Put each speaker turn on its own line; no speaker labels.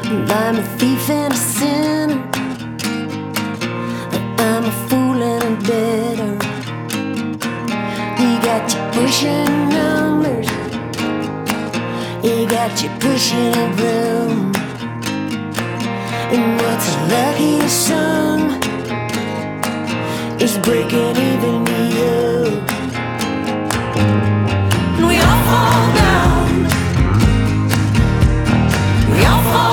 I'm a thief and a sinner, I'm a fool and a debtor. He got you pushing numbers, he got you pushing a broom. And what's a lucky song is breaking even